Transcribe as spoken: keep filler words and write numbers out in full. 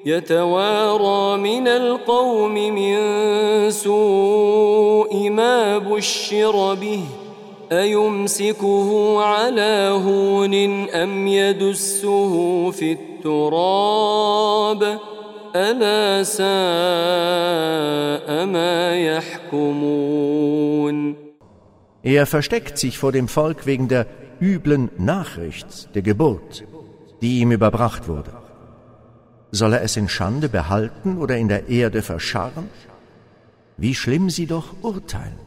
يتوارى من القوم من سوء ما بشر به أيمسكه على هون أم يدسه في التراب ألا ساء ما يحكمون. Er versteckt sich vor dem Volk wegen der üblen Nachricht, der Geburt, die ihm überbracht wurde. Soll er es in Schande behalten oder in der Erde verscharren? Wie schlimm sie doch urteilen.